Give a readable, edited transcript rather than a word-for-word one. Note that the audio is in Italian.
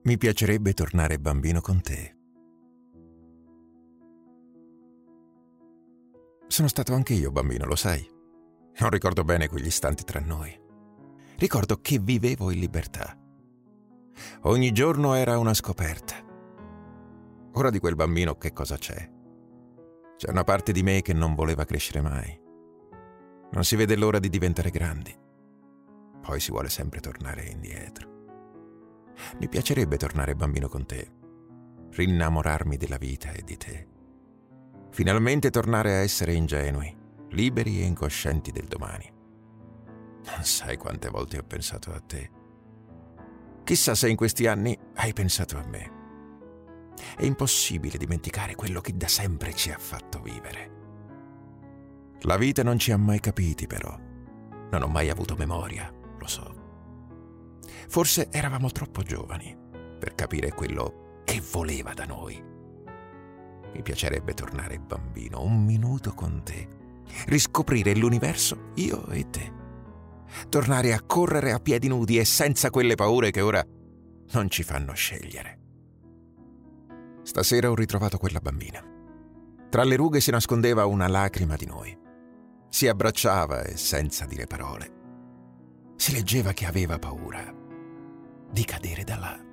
Mi piacerebbe tornare bambino con te. Sono stato anche io bambino, lo sai. Non ricordo bene quegli istanti tra noi. Ricordo che vivevo in libertà. Ogni giorno era una scoperta. Ora di quel bambino che cosa c'è? C'è una parte di me che non voleva crescere mai. Non si vede l'ora di diventare grandi. Poi si vuole sempre tornare indietro. Mi piacerebbe tornare bambino con te, rinnamorarmi della vita e di te. Finalmente tornare a essere ingenui, liberi e incoscienti del domani. Non sai quante volte ho pensato a te. Chissà se in questi anni hai pensato a me. È impossibile dimenticare quello che da sempre ci ha fatto vivere. La vita non ci ha mai capiti, però. Non ho mai avuto memoria, lo so. Forse eravamo troppo giovani per capire quello che voleva da noi. Mi piacerebbe tornare bambino, un minuto con te, riscoprire l'universo io e te, tornare a correre a piedi nudi e senza quelle paure che ora non ci fanno scegliere. Stasera ho ritrovato quella bambina. Tra le rughe si nascondeva una lacrima di noi. Si abbracciava e senza dire parole si leggeva che aveva paura di cadere da là.